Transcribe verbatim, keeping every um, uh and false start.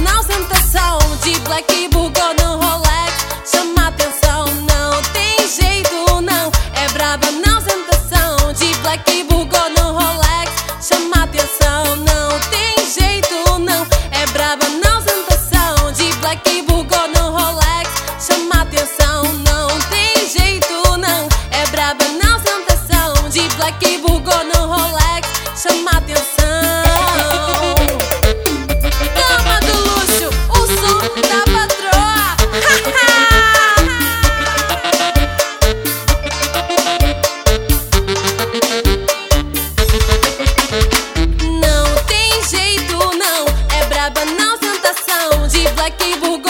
na ostentação, de black bugou no Rolex, chama atenção, não tem jeito não. É braba na ostentação, de black bugou no Rolex, chama atenção, não tem jeito não. É braba na ostentação, de black bugou no Rolex, chama atenção, não tem jeito não. É braba na ostentação, de black bugou no Rolex, chama atenção. Dama do luxo, o som da patroa. Não tem jeito não, é braba na ostentação, de black bugou